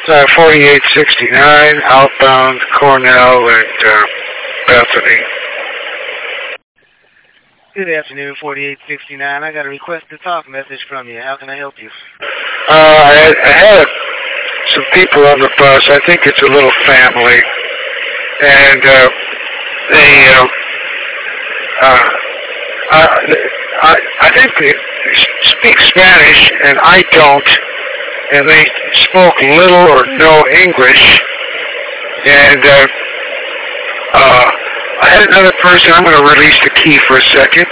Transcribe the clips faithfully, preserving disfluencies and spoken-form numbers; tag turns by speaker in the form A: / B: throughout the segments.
A: Uh, forty-eight sixty-nine, outbound Cornell and uh, Bethany.
B: Good afternoon, forty-eight sixty-nine. I got a request to talk message from you. How can I help you?
A: Uh, I, I had some people on the bus. I think it's a little family. And uh, they, uh, uh, I, I, I think they speak Spanish, and I don't. And they spoke little or no English. And uh, uh, I had another person. I'm going to release the key for a second.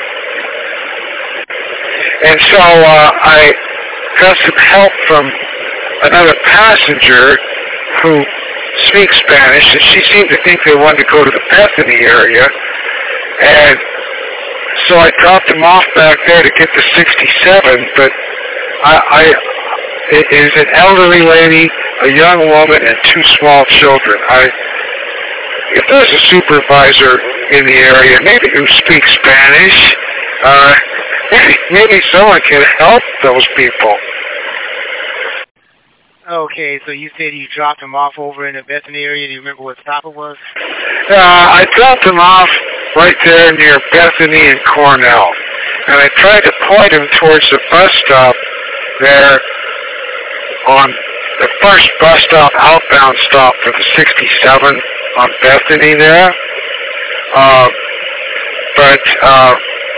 A: And so uh, I got some help from another passenger who speaks Spanish, and she seemed to think they wanted to go to the Bethany area. And so I dropped them off back there to get the sixty-seven, but I... I It is an elderly lady, a young woman, and two small children. I, if there's a supervisor in the area, maybe who speaks Spanish, uh, maybe, maybe someone can help those people.
B: Okay, so you said you dropped them off over in the Bethany area. Do you remember what stop it was?
A: Uh, I dropped them off right there near Bethany and Cornell, and I tried to point them towards the bus stop there on the first bus stop, outbound stop for the sixty-seven on Bethany there. Uh, but uh,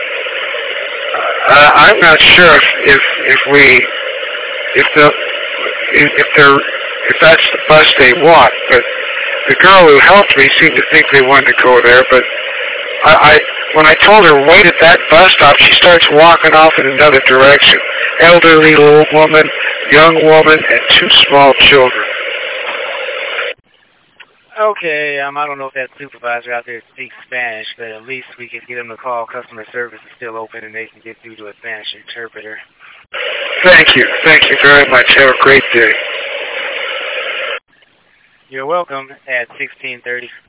A: I'm not sure if, if if we if the if they're if that's the bus they want. But the girl who helped me seemed to think they wanted to go there. But I, I when I told her wait at that bus stop, she starts walking off in another direction. Elderly old woman, young woman, and two small children.
B: Okay, um, I don't know if that supervisor out there speaks Spanish, but at least we could get them to call. Customer service is still open, and they can get through to a Spanish interpreter.
A: Thank you. Thank you very much. Have a great day.
B: You're welcome at sixteen thirty.